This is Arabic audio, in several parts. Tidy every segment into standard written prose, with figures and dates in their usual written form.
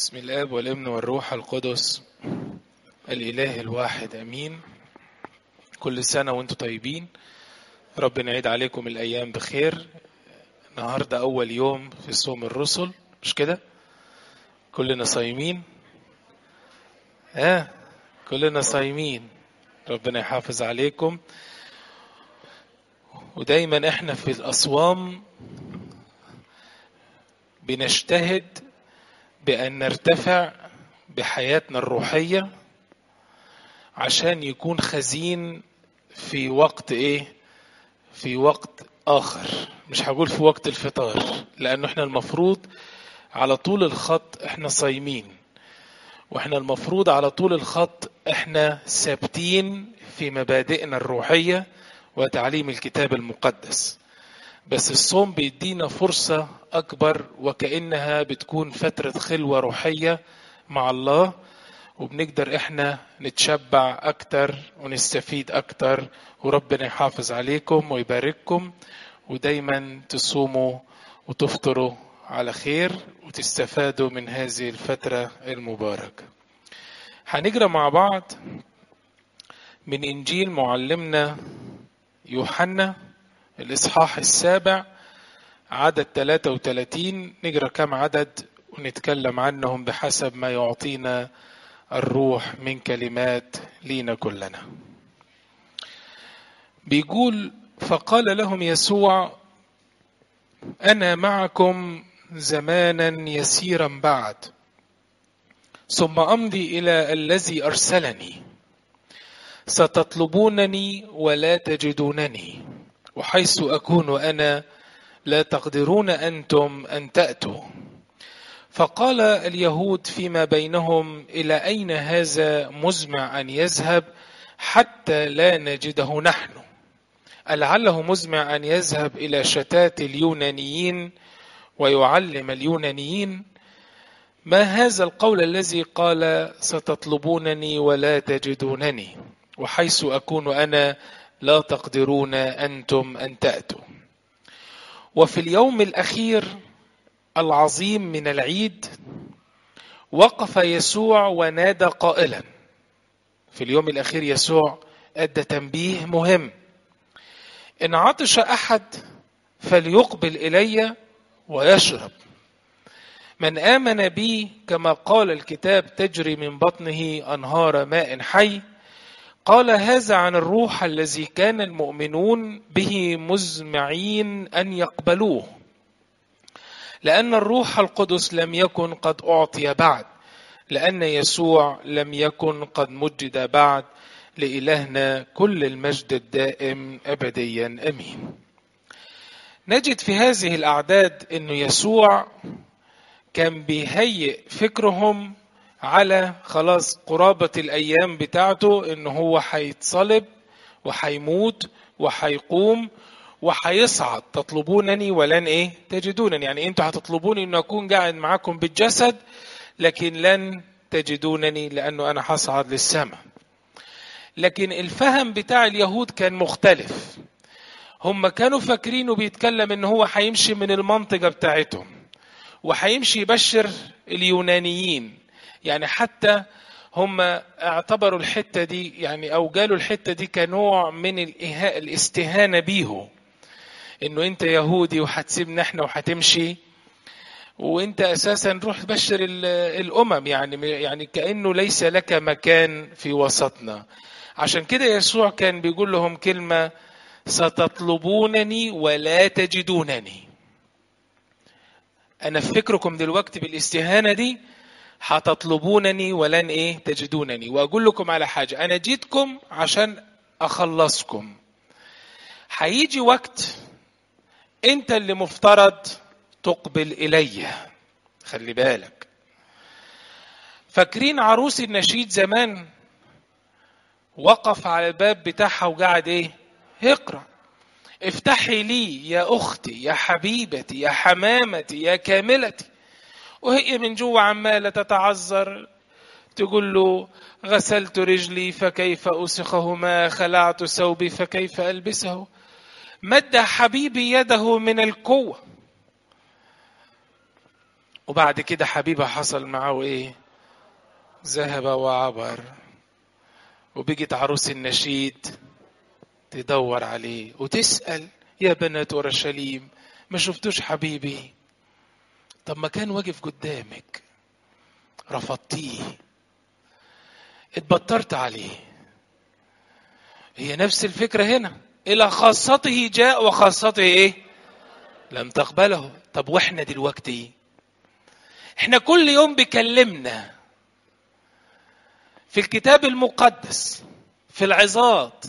بسم الآب والابن والروح القدس الإله الواحد أمين. كل سنة وانتم طيبين. ربنا يعيد عليكم الأيام بخير. النهاردة أول يوم في صوم الرسل، مش كده؟ كلنا صايمين. كلنا صايمين. ربنا يحافظ عليكم. ودايما احنا في الأصوام بنجتهد بأن نرتفع بحياتنا الروحية عشان يكون خزين في وقت في وقت آخر. مش هقول في وقت الفطار، لأنه احنا المفروض على طول الخط احنا صايمين، واحنا المفروض على طول الخط احنا ثابتين في مبادئنا الروحية وتعليم الكتاب المقدس. بس الصوم بيدينا فرصة أكبر، وكأنها بتكون فترة خلوة روحية مع الله، وبنقدر احنا نتشبع أكتر ونستفيد أكتر. وربنا يحافظ عليكم ويبارككم، ودايما تصوموا وتفطروا على خير وتستفادوا من هذه الفترة المباركة. هنقرأ مع بعض من إنجيل معلمنا يوحنا الإصحاح 7 عدد 33. نقرأ كم عدد ونتكلم عنهم بحسب ما يعطينا الروح من كلمات لينا كلنا. بيقول: فقال لهم يسوع: أنا معكم زمانا يسيرا بعد، ثم أمضي إلى الذي أرسلني. ستطلبونني ولا تجدونني، وحيث أكون أنا لا تقدرون أنتم أن تأتوا. فقال اليهود فيما بينهم: إلى أين هذا مزمع أن يذهب حتى لا نجده نحن؟ ألعله مزمع أن يذهب إلى شتات اليونانيين ويعلم اليونانيين؟ ما هذا القول الذي قال: ستطلبونني ولا تجدونني، وحيث أكون أنا لا تقدرون أنتم أن تأتوا؟ وفي اليوم الأخير العظيم من العيد وقف يسوع ونادى قائلا. في اليوم الأخير يسوع أدى تنبيه مهم: إن عطش أحد فليقبل إلي ويشرب. من آمن بي كما قال الكتاب تجري من بطنه أنهار ماء حي. قال هذا عن الروح الذي كان المؤمنون به مزمعين أن يقبلوه، لأن الروح القدس لم يكن قد أعطي بعد، لأن يسوع لم يكن قد مجد بعد. لإلهنا كل المجد الدائم أبديا أمين. نجد في هذه الأعداد أن يسوع كان بيهيئ فكرهم على خلاص قرابة الأيام بتاعته، أنه هو هيتصلب وهيموت وهيقوم وهيصعد. تطلبونني ولن تجدونني، يعني انتوا هتطلبوني أن أكون قاعد معاكم بالجسد، لكن لن تجدونني لأنه أنا هصعد للسماء. لكن الفهم بتاع اليهود كان مختلف. هم كانوا فاكرينه بيتكلم أنه هو هيمشي من المنطقة بتاعتهم وهيمشي يبشر اليونانيين. يعني حتى هم اعتبروا الحتة دي أو قالوا الحتة دي كنوع من الاستهانة بيه، انه انت يهودي وهتسيبنا احنا وهتمشي، وانت اساسا روح بشر الامم، يعني كأنه ليس لك مكان في وسطنا. عشان كده يسوع كان بيقول لهم كلمة: ستطلبونني ولا تجدونني. انا افتكركم دلوقتي بالاستهانة دي، هتطلبونني ولن تجدونني. واقول لكم على حاجة: انا جيتكم عشان اخلصكم. هيجي وقت انت اللي مفترض تقبل الي. خلي بالك. فاكرين عروس النشيد زمان وقف على الباب بتاعها وقعد يقرأ: افتحي لي يا اختي يا حبيبتي يا حمامتي يا كاملتي. وهي من جوه عمالة تتعذر، تقول له: غسلت رجلي فكيف أسخهما، خلعت ثوبي فكيف ألبسه. مد حبيبي يده من القوة وبعد كده حبيبه حصل معه ايه؟ ذهب وعبر. وبيجت عروس النشيد تدور عليه وتسأل يا بنات اورشليم ما شفتوش حبيبي؟ طب ما كان واقف قدامك، رفضتيه، اتبطرت عليه. هي نفس الفكرة هنا، إلى خاصته جاء وخاصته إيه؟ لم تقبله. طب وإحنا دلوقتي، إحنا كل يوم بيكلمنا في الكتاب المقدس، في العظات،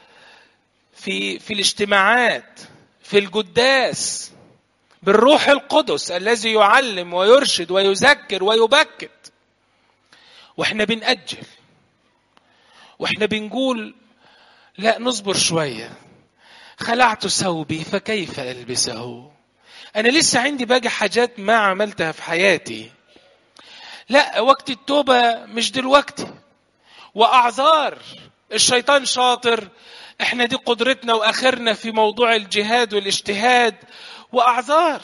في الاجتماعات، في القداس، بالروح القدس الذي يعلم ويرشد ويذكر ويبكت، وإحنا بنأجل، وإحنا بنقول لا نصبر شوية، خلعت ثوبي فكيف ألبسه، أنا لسه عندي باقي حاجات ما عملتها في حياتي، لا وقت التوبة مش دلوقتي. وأعذار الشيطان شاطر، احنا دي قدرتنا وآخرنا في موضوع الجهاد والاجتهاد، وأعذار،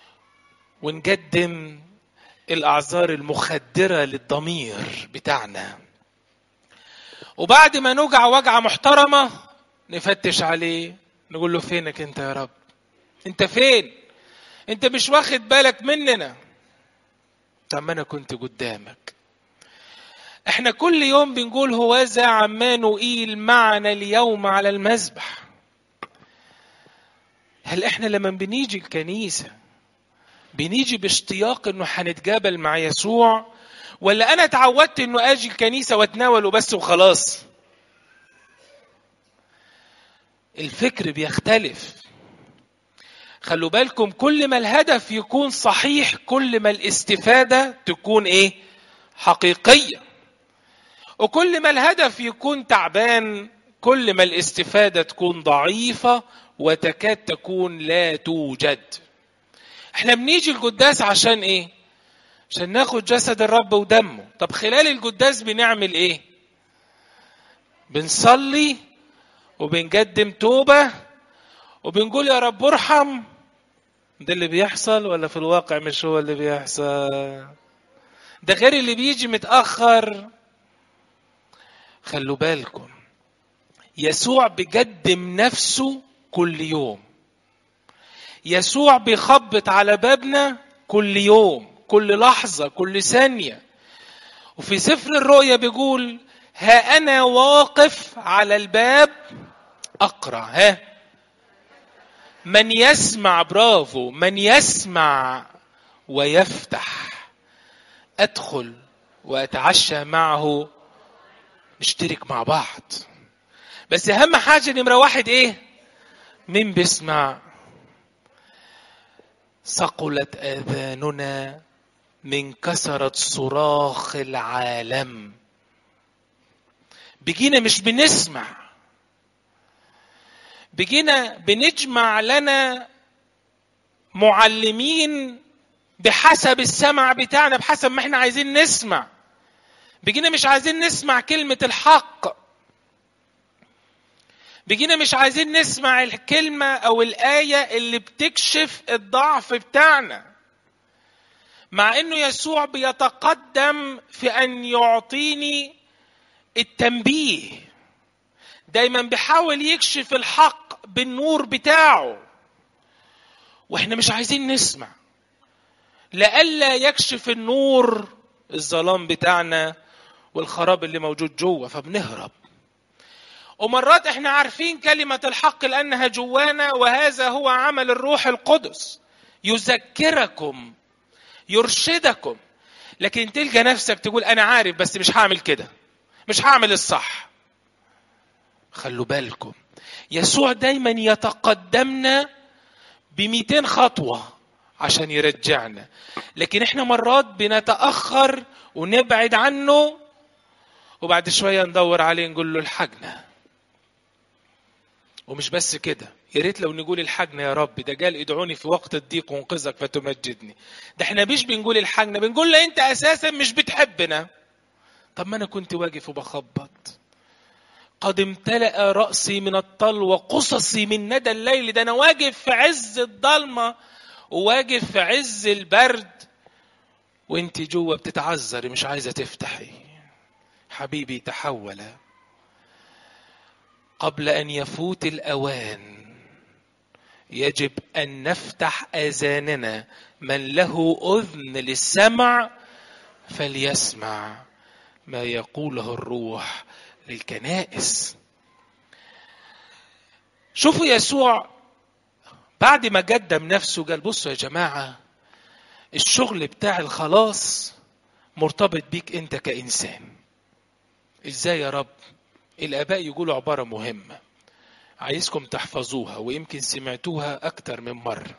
ونقدم الأعذار المخدرة للضمير بتاعنا. وبعد ما نوجع وجعة محترمة نفتش عليه، نقول له فينك انت يا رب؟ انت فين؟ انت مش واخد بالك مننا؟ طب ما انا كنت قدامك. احنا كل يوم بنقول هوذا عمانوئيل معنا اليوم على المذبح. هل احنا لما بنيجي الكنيسة بنيجي باشتياق انه هنتقابل مع يسوع، ولا انا اتعودت انه اجي الكنيسة واتناوله بس وخلاص؟ الفكر بيختلف. خلوا بالكم، كل ما الهدف يكون صحيح كل ما الاستفادة تكون ايه؟ حقيقية. وكل ما الهدف يكون تعبان كل ما الاستفادة تكون ضعيفة وتكاد تكون لا توجد. احنا بنيجي القداس عشان ايه؟ عشان ناخد جسد الرب ودمه. طب خلال القداس بنعمل ايه؟ بنصلي وبنقدم توبة وبنقول يا رب ارحم. ده اللي بيحصل ولا في الواقع مش هو اللي بيحصل؟ ده غير اللي بيجي متأخر. خلوا بالكم، يسوع بيقدم نفسه كل يوم. يسوع بيخبط على بابنا كل يوم، كل لحظة، كل ثانية. وفي سفر الرؤيا بيقول ها أنا واقف على الباب أقرع. من يسمع، برافو، من يسمع ويفتح أدخل وأتعشى معه، نشترك مع بعض. بس أهم حاجة نمرة واحد إيه؟ مين بيسمع؟ ثقلت آذاننا من كثرة صراخ العالم. بقينا مش بنسمع، بقينا بنجمع لنا معلمين بحسب السمع بتاعنا، بحسب ما احنا عايزين نسمع. بقينا مش عايزين نسمع كلمة الحق، بقينا مش عايزين نسمع الكلمة أو الآية اللي بتكشف الضعف بتاعنا، مع إنه يسوع بيتقدم في أن يعطيني التنبيه. دايما بيحاول يكشف الحق بالنور بتاعه، وإحنا مش عايزين نسمع لألا يكشف النور الظلام بتاعنا والخراب اللي موجود جوه، فبنهرب. ومرات احنا عارفين كلمة الحق لأنها جوانا، وهذا هو عمل الروح القدس، يذكركم، يرشدكم. لكن تلقى نفسك تقول أنا عارف بس مش هعمل كده، مش هعمل الصح. خلوا بالكم، يسوع دايما يتقدمنا ب200 خطوة عشان يرجعنا، لكن احنا مرات بنتأخر ونبعد عنه، وبعد شوية ندور عليه نقول له الحقنا. ومش بس كده، يا ريت لو نقول الحقنا يا رب، ده قال ادعوني في وقت الضيق وانقذك فتمجدني. ده احنا مش بنقول الحقنا، بنقول له انت اساسا مش بتحبنا. طب ما انا كنت واقف وبخبط، قد امتلأ رأسي من الطل وقصصي من ندى الليل. ده انا واقف في عز الضلمة وواقف في عز البرد وانت جوه بتتعذري مش عايزة تفتحي. حبيبي تحول قبل أن يفوت الأوان. يجب أن نفتح آذاننا. من له أذن للسمع فليسمع ما يقوله الروح للكنائس. شوفوا يسوع بعد ما قدم نفسه قال بصوا يا جماعة، الشغل بتاع الخلاص مرتبط بيك انت كإنسان. ازاي يا رب؟ الآباء يقولوا عبارة مهمة عايزكم تحفظوها ويمكن سمعتوها أكتر من مرة.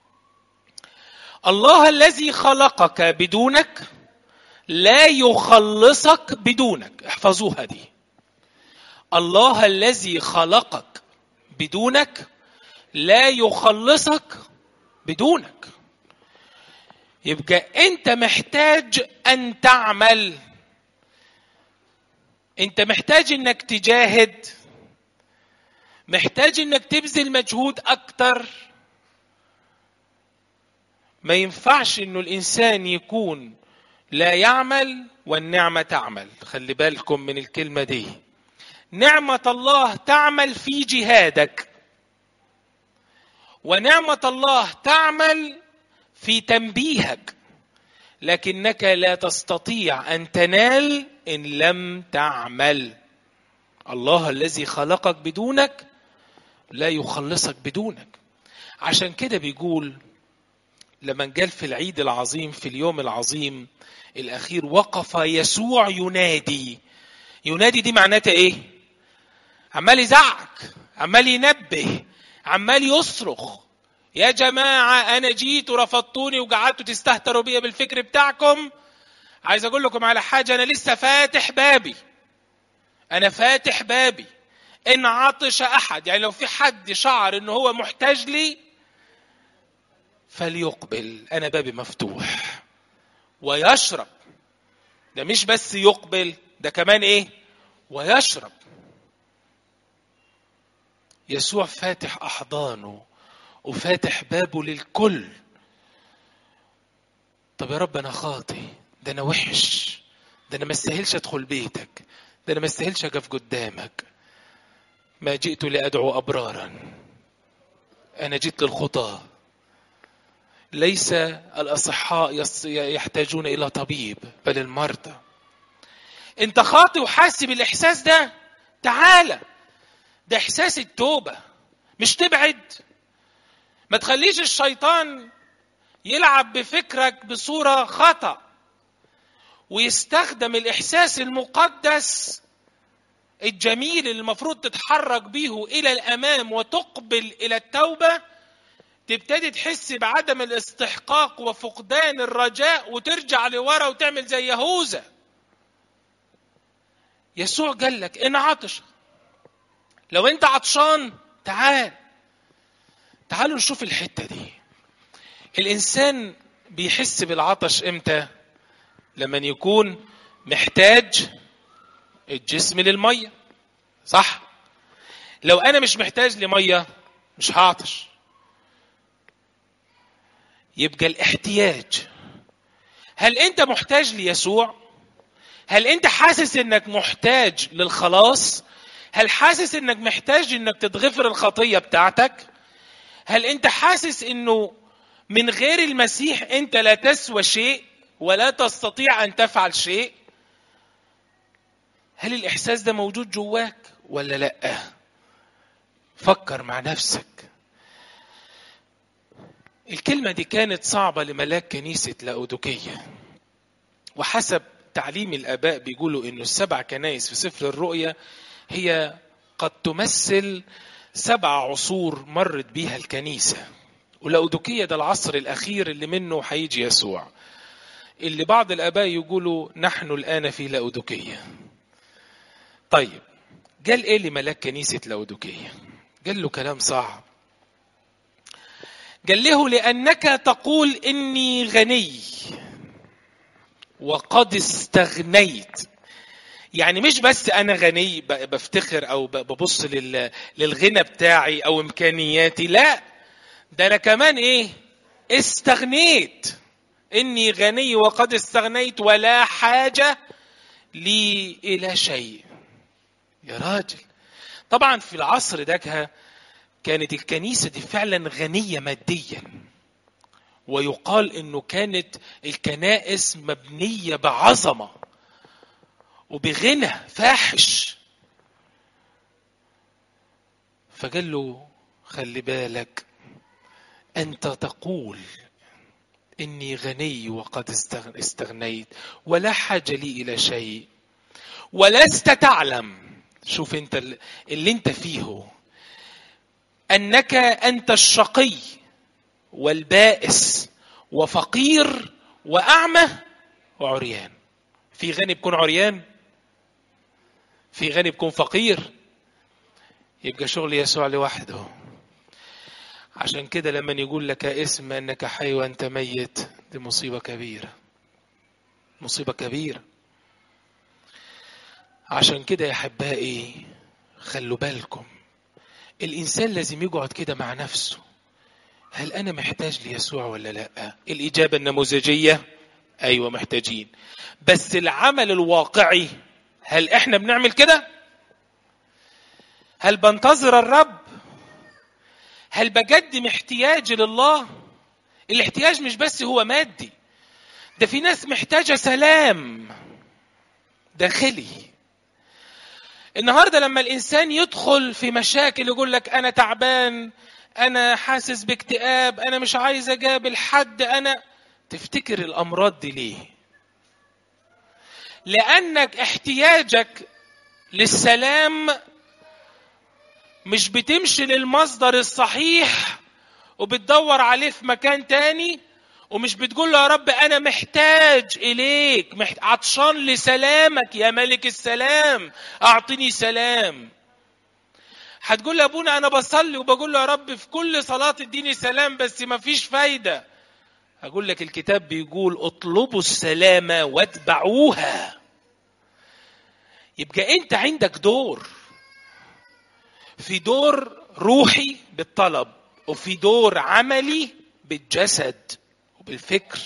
الله الذي خلقك بدونك لا يخلصك بدونك. احفظوها دي. الله الذي خلقك بدونك لا يخلصك بدونك. يبقى انت محتاج ان تعمل، انت محتاج انك تجاهد، محتاج انك تبذل مجهود اكتر. ما ينفعش انه الانسان يكون لا يعمل والنعمة تعمل. خلي بالكم من الكلمة دي. نعمة الله تعمل في جهادك، ونعمة الله تعمل في تنبيهك، لكنك لا تستطيع أن تنال إن لم تعمل. الله الذي خلقك بدونك لا يخلصك بدونك. عشان كده بيقول لما قال في العيد العظيم في اليوم العظيم الأخير وقف يسوع ينادي. ينادي دي معناتها إيه؟ عمال يزعق، عمال ينبه، عمال يصرخ. يا جماعة أنا جيت ورفضتوني وقعدتوا تستهتروا بيا بالفكر بتاعكم. عايز أقول لكم على حاجة، أنا لسه فاتح بابي. أنا فاتح بابي. إن عطش أحد، يعني لو في حد شعر إنه هو محتاج لي فليقبل. أنا بابي مفتوح ويشرب. ده مش بس يقبل، ده كمان إيه؟ ويشرب. يسوع فاتح أحضانه وفاتح بابه للكل. طب يا رب أنا خاطي، ده أنا وحش، ده أنا ما استاهلش أدخل بيتك، ده أنا ما استاهلش أقف قدامك. ما جئت لأدعو أبرارا، أنا جئت للخطاة. ليس الأصحاء يحتاجون إلى طبيب بل المرضى. أنت خاطي وحاسب الإحساس ده، تعالى. ده إحساس التوبة، مش تبعد. ما تخليش الشيطان يلعب بفكرك بصورة خطأ ويستخدم الإحساس المقدس الجميل اللي المفروض تتحرك به إلى الأمام وتقبل إلى التوبة. تبتدي تحس بعدم الاستحقاق وفقدان الرجاء وترجع لورا وتعمل زي يهوذا. يسوع قال لك إن عطش، لو أنت عطشان تعالوا نشوف الحتة دي. الإنسان بيحس بالعطش إمتى؟ لما يكون محتاج الجسم للمية، صح؟ لو أنا مش محتاج لمية مش هعطش. يبقى الاحتياج. هل أنت محتاج ليسوع؟ هل أنت حاسس إنك محتاج للخلاص؟ هل حاسس إنك محتاج إنك تتغفر الخطية بتاعتك؟ هل أنت حاسس إنه من غير المسيح أنت لا تسوى شيء ولا تستطيع أن تفعل شيء؟ هل الإحساس ده موجود جواك ولا لأ؟ فكر مع نفسك. الكلمة دي كانت صعبة لملاك كنيسة لاوديكية، وحسب تعليم الآباء بيقولوا إنه 7 كنائس في سفر الرؤيا هي قد تمثل 7 عصور مرت بيها الكنيسة. ولاوديكية ده العصر الأخير اللي منه هيجي يسوع، اللي بعض الآباء يقولوا نحن الآن في لاوديكية. طيب قال إيه لملاك كنيسة لاوديكية؟ قال له كلام صعب. قال له لأنك تقول إني غني وقد استغنيت. يعني مش بس أنا غني بفتخر أو ببص للغنى بتاعي أو إمكانياتي، لا، ده أنا كمان إيه؟ استغنيت. إني غني وقد استغنيت ولا حاجة لي إلى شيء. يا راجل، طبعا في العصر ده كانت الكنيسة دي فعلا غنية ماديا، ويقال إنه كانت الكنائس مبنية بعظمة وبغنى فاحش. فقال له خلي بالك، أنت تقول إني غني وقد استغنيت ولا حاجة لي إلى شيء، ولست تعلم، شوف أنت اللي أنت فيه، أنك أنت الشقي والبائس وفقير وأعمى وعريان. في غني بيكون عريان؟ في غني بيكون فقير؟ يبقى شغل يسوع لوحده. عشان كده لما يقول لك اسم أنك حي وأنت ميت، دي مصيبة كبيرة، مصيبة كبيرة. عشان كده يا أحبائي خلوا بالكم، الإنسان لازم يقعد كده مع نفسه، هل أنا محتاج ليسوع ولا لا؟ الإجابة النموذجية أيوة محتاجين، بس العمل الواقعي هل إحنا بنعمل كده؟ هل بنتظر الرب؟ هل بقدم احتياجي لله؟ الاحتياج مش بس هو مادي، ده في ناس محتاجة سلام داخلي. النهاردة لما الإنسان يدخل في مشاكل يقول لك أنا تعبان، أنا حاسس باكتئاب، أنا مش عايز أقابل حد، أنا تفتكر الأمراض دي ليه؟ لأنك احتياجك للسلام مش بتمشي للمصدر الصحيح وبتدور عليه في مكان تاني، ومش بتقول له يا رب أنا محتاج إليك، عطشان لسلامك يا ملك السلام، أعطني سلام. هتقول لأبونا أنا بصلي وبقول له يا رب في كل صلاة اديني سلام، بس ما فيش فايدة. أقول لك الكتاب بيقول اطلبوا السلامة واتبعوها. يبقى أنت عندك دور، في دور روحي بالطلب، وفي دور عملي بالجسد وبالفكر.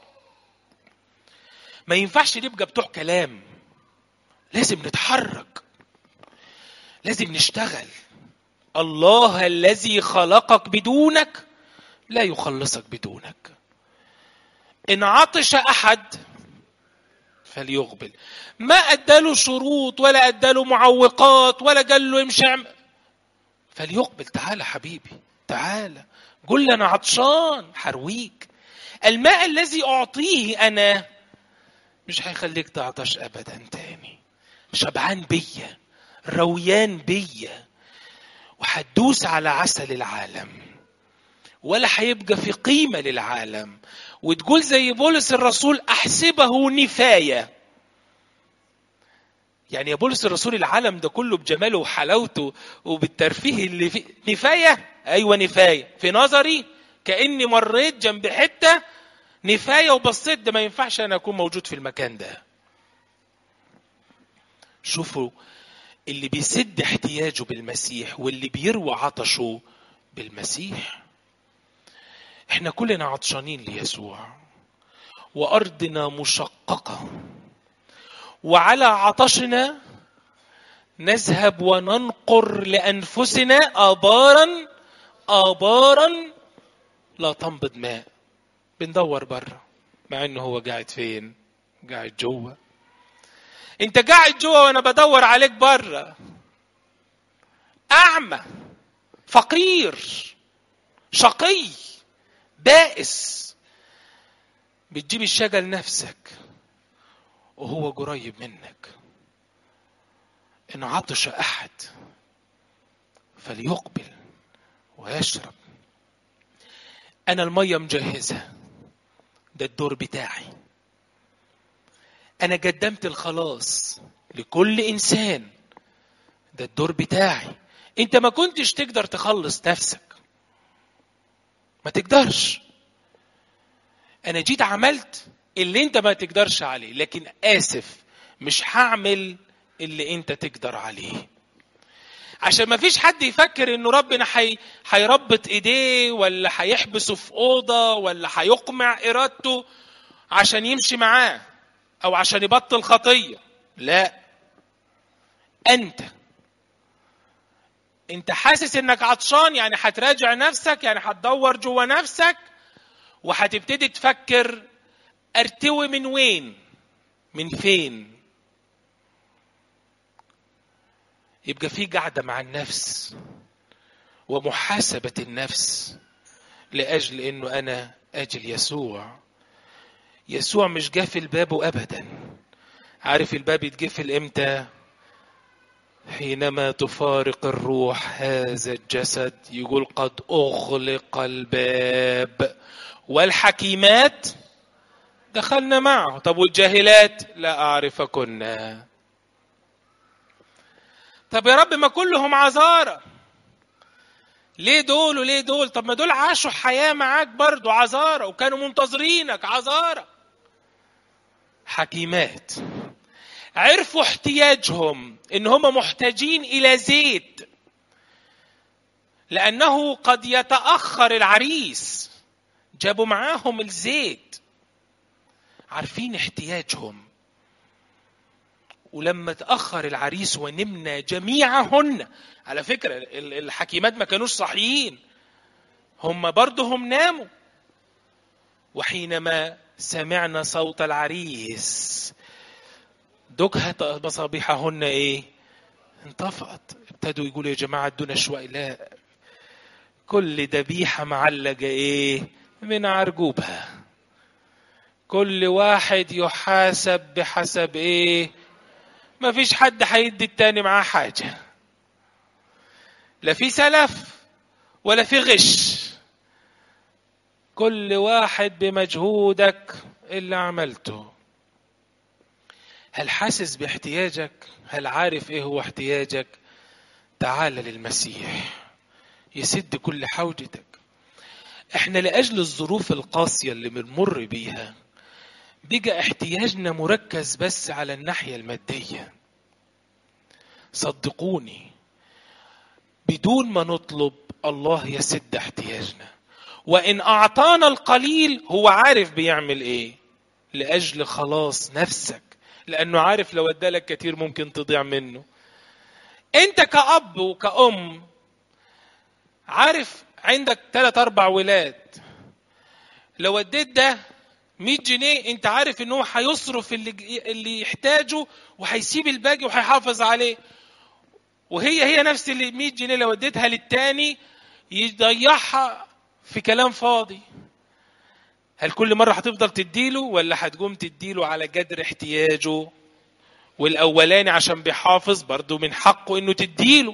ما ينفعش نبقى بتوع كلام، لازم نتحرك، لازم نشتغل. الله الذي خلقك بدونك لا يخلصك بدونك. إن عطش أحد فليقبل، ما أداله شروط ولا أداله معوقات ولا قال له امشي فليقبل. تعال حبيبي تعال، قل لي أنا عطشان حرويك. الماء الذي أعطيه أنا مش هيخليك تعطش أبدا تاني، شبعان بيا، رويان بيا، وحدوس على عسل العالم، ولا هيبقى في قيمة للعالم. وتقول زي بولس الرسول أحسبه نفاية. يعني يا بولس الرسول العالم ده كله بجماله وحلاوته وبالترفيه اللي فيه نفاية؟ أيوة نفاية في نظري، كأني مريت جنب حتة نفاية وبصيت ده ما ينفعش أنا أكون موجود في المكان ده. شوفوا اللي بيسد احتياجه بالمسيح واللي بيروى عطشه بالمسيح. احنا كلنا عطشانين ليسوع، وأرضنا مشققة، وعلى عطشنا نذهب وننقر لأنفسنا آبارا لا تنبض ماء. بندور بره مع انه هو قاعد فين؟ قاعد جوه. انت قاعد جوه وانا بدور عليك بره، اعمى فقير شقي بائس، بتجيب الشجا لنفسك وهو قريب منك. إن عطش أحد فليقبل ويشرب. أنا المية مجهزة، ده الدور بتاعي. أنا قدمت الخلاص لكل إنسان، ده الدور بتاعي. أنت ما كنتش تقدر تخلص نفسك، ما تقدرش. أنا جيت عملت اللي أنت ما تقدرش عليه، لكن آسف مش هعمل اللي أنت تقدر عليه، عشان ما فيش حد يفكر إنه ربنا هيربط إيديه ولا هيحبسه في أوضة ولا هيقمع إرادته عشان يمشي معاه او عشان يبطل خطية. لا، انت حاسس انك عطشان، يعني هتراجع نفسك، يعني هتدور جوه نفسك وهتبتدي تفكر ارتوي من وين، من فين. يبقى في قعدة مع النفس ومحاسبة النفس لأجل انه انا اجل يسوع. يسوع مش قافل بابه ابدا. عارف الباب يتقفل امتى؟ حينما تفارق الروح هذا الجسد. يقول قد اغلق الباب والحكيمات دخلنا معه. طب والجاهلات؟ لا اعرفكن. طب يا رب ما كلهم عذارى، ليه دول وليه دول؟ طب ما دول عاشوا حياة معاك برضو عذارى وكانوا منتظرينك عذارى. حكيمات عرفوا احتياجهم، ان هم محتاجين الى زيت لانه قد يتأخر العريس، جابوا معاهم الزيت، عارفين احتياجهم. ولما تأخر العريس ونمنا جميعهن، على فكرة الحكيمات ما كانوش صحيين، هم برضو هم ناموا. وحينما سمعنا صوت العريس دكهت مصابيحهن ايه؟ انطفأت. ابتدوا يقولوا يا جماعة ادونا شوية. لا، كل ذبيحة معلقة ايه؟ من عرجوبها. كل واحد يحاسب بحسب ايه؟ ما فيش حد هيدي التاني معاه حاجة، لا في سلف ولا في غش. كل واحد بمجهودك اللي عملته. هل حاسس باحتياجك؟ هل عارف ايه هو احتياجك؟ تعال للمسيح يسد كل حوجتك. احنا لأجل الظروف القاسية اللي بنمر بيها بقى احتياجنا مركز بس على الناحية المادية. صدقوني بدون ما نطلب الله يسد احتياجنا، وإن أعطانا القليل هو عارف بيعمل إيه لأجل خلاص نفسك، لأنه عارف لو ادالك كتير ممكن تضيع منه. أنت كأب وكأم عارف عندك 3-4 ولاد، لو اديت ده 100 جنيه انت عارف انه هيصرف اللي يحتاجه وهيسيب الباقي وهيحافظ عليه. وهي نفس اللي 100 جنيه لو اديتها للتاني يضيعها في كلام فاضي. هل كل مرة هتفضل تديله ولا هتقوم تديله على قدر احتياجه؟ والأولاني عشان بيحافظ برضو من حقه انه تديله.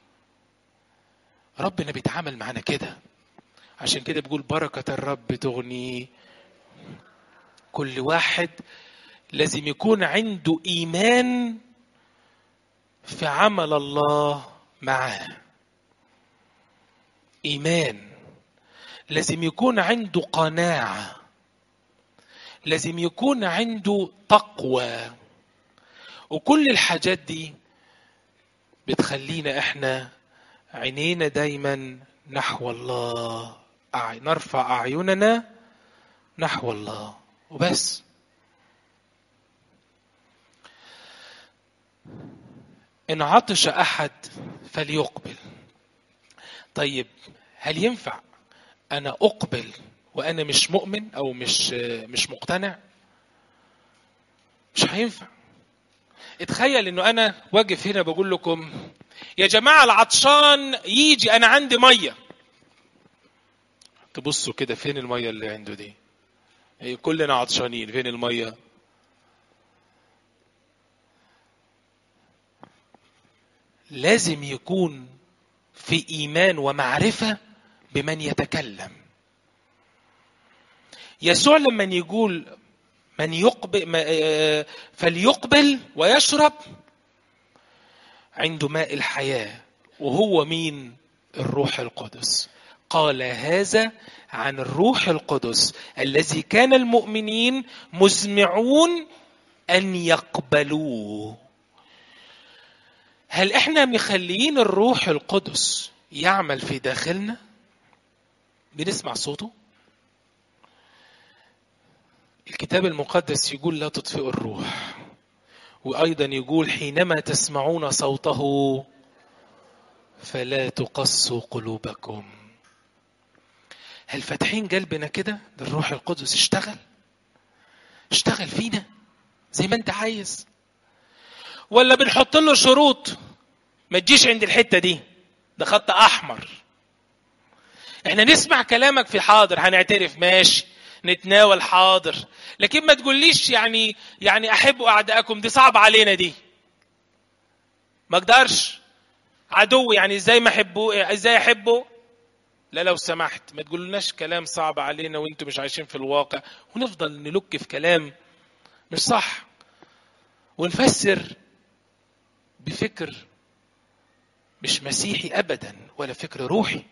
ربنا بيتعامل معنا كده، عشان كده بيقول بركة الرب تغني. كل واحد لازم يكون عنده إيمان في عمل الله معاه. إيمان، لازم يكون عنده قناعة، لازم يكون عنده تقوى. وكل الحاجات دي بتخلينا احنا عينينا دايما نحو الله، نرفع أعيننا نحو الله وبس. إن عطش أحد فليقبل. طيب هل ينفع أنا أقبل وأنا مش مؤمن أو مش مقتنع؟ مش هينفع. اتخيل إنه أنا واقف هنا بقول لكم يا جماعة العطشان يجي، أنا عندي مية. تبصوا كده فين المية اللي عنده دي؟ كلنا عطشانين، فين المية؟ لازم يكون في إيمان ومعرفة بمن يتكلم. يسوع لما يقول من يقبل فليقبل ويشرب، عنده ماء الحياة، وهو مين؟ الروح القدس. قال هذا عن الروح القدس الذي كان المؤمنين مزمعون أن يقبلوه. هل احنا مخليين الروح القدس يعمل في داخلنا؟ بنسمع صوته؟ الكتاب المقدس يقول لا تطفئوا الروح، وأيضا يقول حينما تسمعون صوته فلا تقسوا قلوبكم. هل فاتحين قلبنا كده للروح القدس؟ اشتغل فينا زي ما انت عايز، ولا بنحط له شروط؟ ما تجيش عند الحتة دي، ده خط أحمر. احنا نسمع كلامك في حاضر، هنعترف ماشي، نتناول حاضر، لكن ما تقوليش يعني أحبوا أعداءكم، دي صعب علينا دي، ما اقدرش. عدو يعني ازاي احبه؟ لا لو سمحت ما تقولناش كلام صعب علينا وانتم مش عايشين في الواقع، ونفضل نلك في كلام مش صح، ونفسر بفكر مش مسيحي أبدا ولا فكر روحي.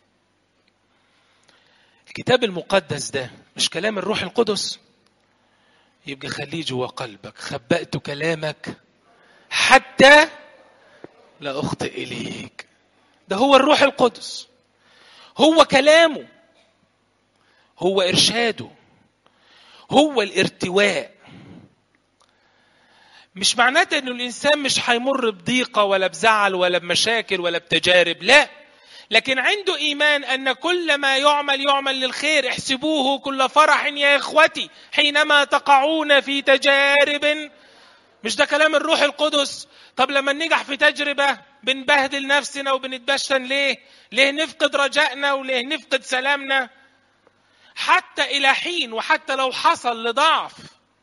الكتاب المقدس ده مش كلام الروح القدس؟ يبقى خليه جوا قلبك. خبأت كلامك حتى لا أخطئ إليك. ده هو الروح القدس، هو كلامه، هو إرشاده، هو الارتواء. مش معناته أنه الإنسان مش هيمر بضيقة ولا بزعل ولا بمشاكل ولا بتجارب، لا، لكن عنده إيمان أن كل ما يعمل للخير. احسبوه كل فرح يا إخوتي حينما تقعون في تجارب. مش ده كلام الروح القدس؟ طب لما ننجح في تجربة بنبهدل نفسنا وبنتبشن ليه نفقد رجائنا وليه نفقد سلامنا؟ حتى إلى حين، وحتى لو حصل لضعف،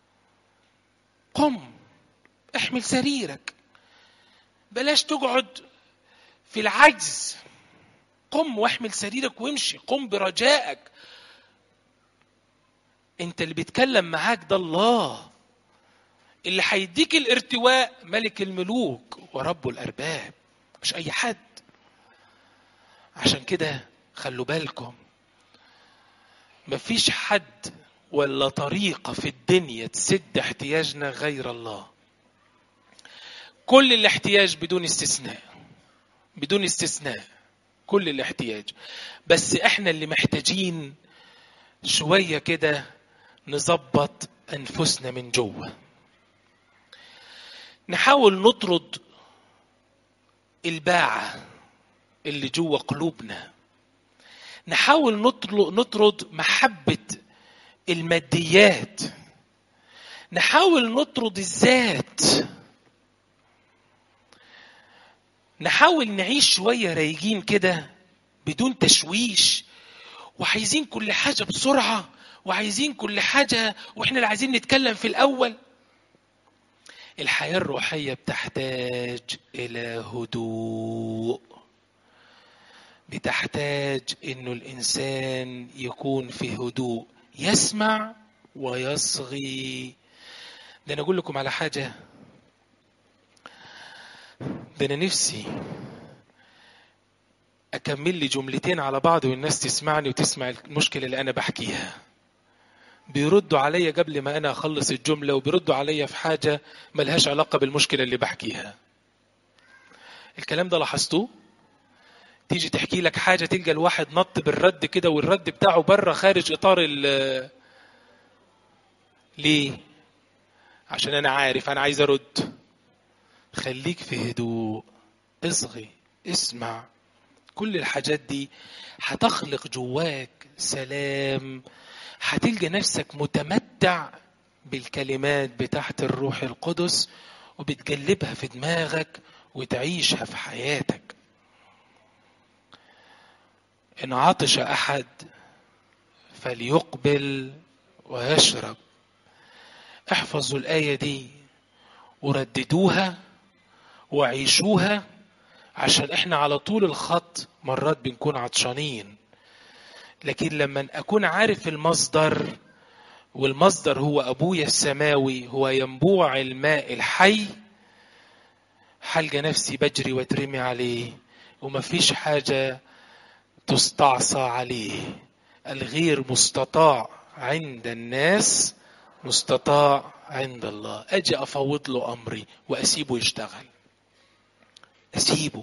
قم احمل سريرك، بلاش تقعد في العجز. قم واحمل سريرك وامشي، قم برجائك. انت اللي بيتكلم معاك ده الله، اللي هيديك الارتواء ملك الملوك ورب الأرباب، مش أي حد. عشان كده خلوا بالكم، مفيش حد ولا طريقة في الدنيا تسد احتياجنا غير الله. كل الاحتياج بدون استثناء، كل الاحتياج. بس احنا اللي محتاجين شوية كده نظبط أنفسنا من جوه، نحاول نطرد الباعة اللي جوه قلوبنا، نحاول نطرد محبة الماديات، نحاول نطرد الذات، نحاول نعيش شوية رايقين كده بدون تشويش، وعايزين كل حاجة بسرعة، وعايزين كل حاجة وإحنا اللي عايزين نتكلم في الأول. الحياة الروحية بتحتاج إلى هدوء، بتحتاج إنه الإنسان يكون في هدوء، يسمع ويصغي. ده أنا أقول لكم على حاجة، ده أنا نفسي أكمل لي جملتين على بعض والناس تسمعني وتسمع المشكلة اللي أنا بحكيها. بيردوا عليا قبل ما أنا أخلص الجملة، وبيردوا عليا في حاجة ملهاش علاقة بالمشكلة اللي بحكيها. الكلام ده لاحظتوه؟ تيجي تحكي لك حاجة تلقى الواحد نط بالرد كده، والرد بتاعه بره خارج إطار ليه؟ عشان أنا عارف أنا عايز أرد. خليك في هدوء، اصغي، اسمع. كل الحاجات دي هتخلق جواك سلام، هتلقى نفسك متمتع بالكلمات بتاعت الروح القدس وبتقلبها في دماغك وتعيشها في حياتك. إن عطش أحد فليقبل ويشرب. احفظوا الآية دي ورددوها وعيشوها، عشان احنا على طول الخط مرات بنكون عطشانين، لكن لما أكون عارف المصدر، والمصدر هو أبويا السماوي، هو ينبوع الماء الحي، حلقة نفسي بجري واترمي عليه، ومفيش حاجة تستعصى عليه. الغير مستطاع عند الناس مستطاع عند الله. أجي أفوض له أمري وأسيبه يشتغل، أسيبه.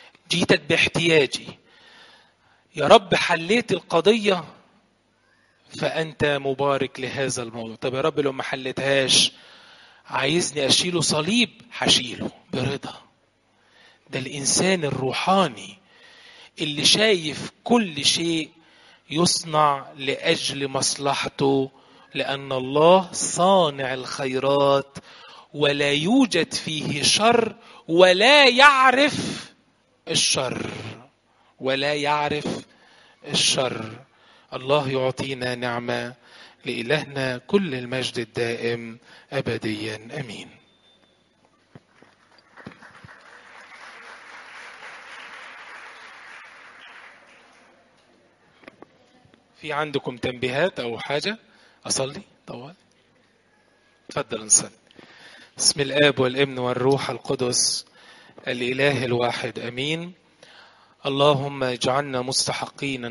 جيتك باحتياجي يا رب، حليت القضية فأنت مبارك لهذا الموضوع. طب يا رب لو ما حلتهاش عايزني أشيله صليب، هشيله برضا. ده الإنسان الروحاني اللي شايف كل شيء يصنع لأجل مصلحته، لأن الله صانع الخيرات ولا يوجد فيه شر ولا يعرف الشر، ولا يعرف الشر. الله يعطينا نعمة. لإلهنا كل المجد الدائم أبديا أمين. في عندكم تنبيهات أو حاجة؟ أصلي طوال؟ تفضل نصلي. بسم الآب والابن والروح القدس الإله الواحد أمين. اللهم اجعلنا مستحقين